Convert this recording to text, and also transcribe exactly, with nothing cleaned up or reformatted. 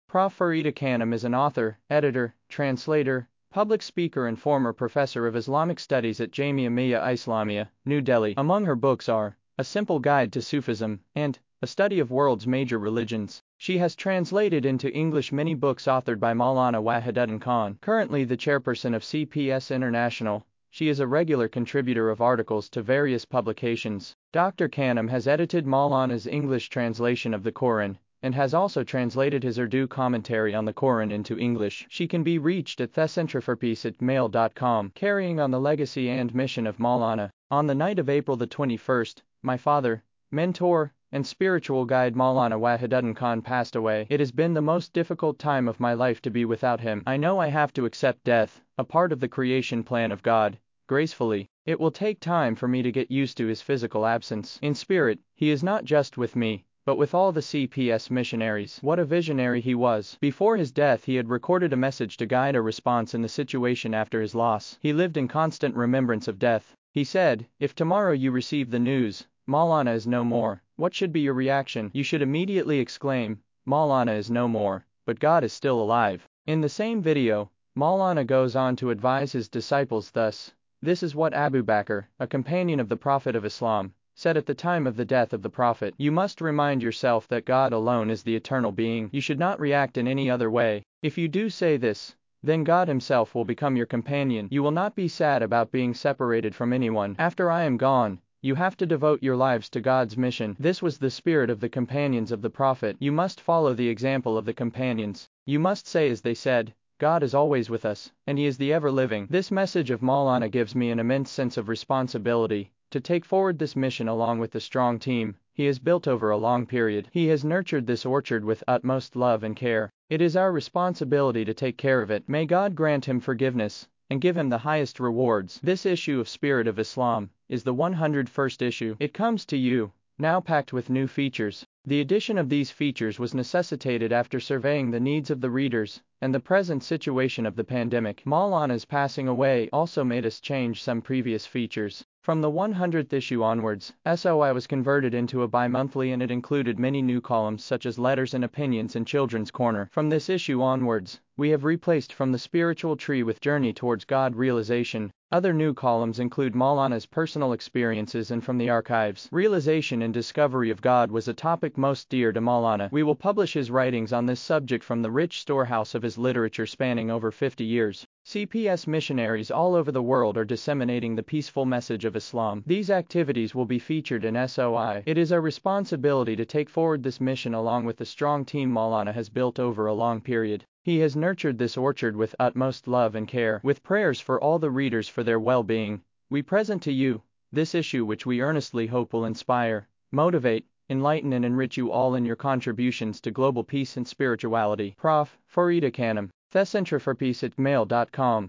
Professor Farida Khanum is an author, editor, translator, public speaker and former professor of Islamic studies at Jamia Millia Islamia, New Delhi. Among her books are A Simple Guide to Sufism and A Study of World's Major Religions. She has translated into English many books authored by Maulana Wahiduddin Khan. Currently the chairperson of C P S International, she is a regular contributor of articles to various publications. Doctor Khanum has edited Maulana's English translation of the Quran, and has also translated his Urdu commentary on the Quran into English. She can be reached at thecentralforpeace at mail dot com. Carrying on the legacy and mission of Maulana, on the night of April the twenty-first, my father, mentor, and spiritual guide Maulana Wahiduddin Khan passed away. It has been the most difficult time of my life to be without him. I know I have to accept death, a part of the creation plan of God, gracefully. It will take time for me to get used to his physical absence. In spirit, he is not just with me, but with all the C P S missionaries. What a visionary he was. Before his death he had recorded a message to guide a response in the situation after his loss. He lived in constant remembrance of death. He said, "If tomorrow you receive the news, Maulana is no more, what should be your reaction? You should immediately exclaim, Maulana is no more, but God is still alive." In the same video, Maulana goes on to advise his disciples thus. This is what Abu Bakr, a companion of the Prophet of Islam, said at the time of the death of the Prophet. You must remind yourself that God alone is the eternal being. You should not react in any other way. If you do say this, then God himself will become your companion. You will not be sad about being separated from anyone. After I am gone, you have to devote your lives to God's mission. This was the spirit of the companions of the Prophet. You must follow the example of the companions. You must say as they said, God is always with us, and he is the ever-living. This message of Maulana gives me an immense sense of responsibility to take forward this mission along with the strong team he has built over a long period. He has nurtured this orchard with utmost love and care. It is our responsibility to take care of it. May God grant him forgiveness and give him the highest rewards. This issue of Spirit of Islam is the one hundred first issue. It comes to you, now packed with new features. The addition of these features was necessitated after surveying the needs of the readers and the present situation of the pandemic. Maulana's passing away also made us change some previous features. From the one hundredth issue onwards, S O I was converted into a bi-monthly and it included many new columns such as letters and opinions and Children's Corner. From this issue onwards, we have replaced From the Spiritual Tree with Journey Towards God Realization. Other new columns include Maulana's personal experiences and From the Archives. Realization and discovery of God was a topic most dear to Maulana. We will publish his writings on this subject from the rich storehouse of his literature spanning over fifty years. C P S missionaries all over the world are disseminating the peaceful message of Islam. These activities will be featured in S O I. It is our responsibility to take forward this mission along with the strong team Maulana has built over a long period. He has nurtured this orchard with utmost love and care. With prayers for all the readers for their well-being, we present to you this issue which we earnestly hope will inspire, motivate, enlighten and enrich you all in your contributions to global peace and spirituality. Professor Farida Khanum, thecentralforpeace at mail dot com